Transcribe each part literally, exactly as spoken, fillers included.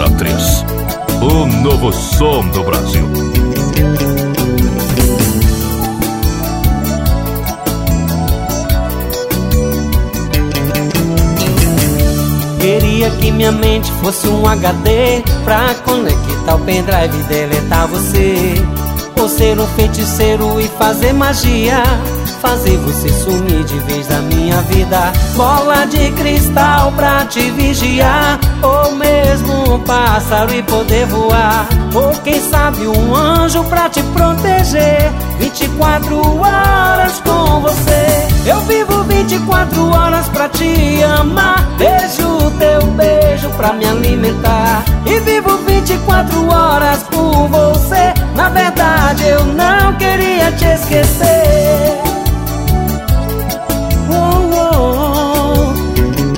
Imperatriz, o novo som do Brasil. Queria que minha mente fosse um H D pra conectar o pendrive e deletar você. Ou ser um feiticeiro e fazer magia, fazer você sumir de vez da minha vida. Bola de cristal pra te vigiar, ou mesmo um pássaro e poder voar. Ou quem sabe um anjo pra te proteger, vinte e quatro horas com você. Eu vivo vinte e quatro horas pra te amar, beijo teu beijo pra me alimentar. E vivo vinte e quatro horas por você, na verdade eu não queria te esquecer. Oh, oh, oh.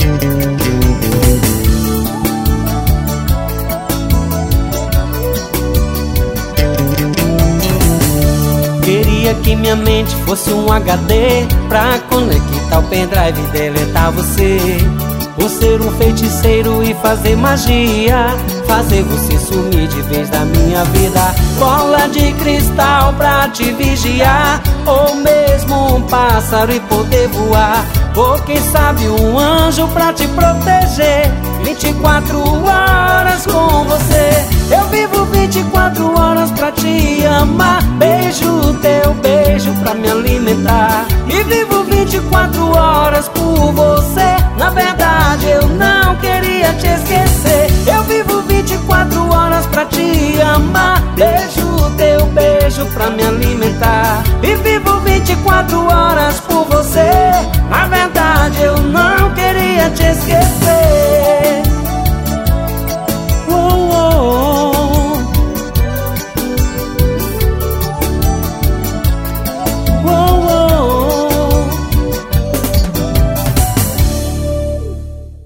Queria que minha mente fosse um H D pra conectar o pendrive e deletar você. Ou ser um feiticeiro e fazer magia, fazer você sumir de vez da minha vida. Bola de cristal pra te vigiar, ou mesmo um pássaro e poder voar. Ou quem sabe um anjo pra te proteger, vinte e quatro horas com você. Eu vivo vinte e quatro horas pra te amar, beijo teu beijo pra me alimentar. E vivo vinte e quatro horas por você, na verdade eu não queria te esquecer. Eu vivo vinte e quatro horas pra te amar, beijo teu beijo pra me alimentar. E vivo vinte e quatro horas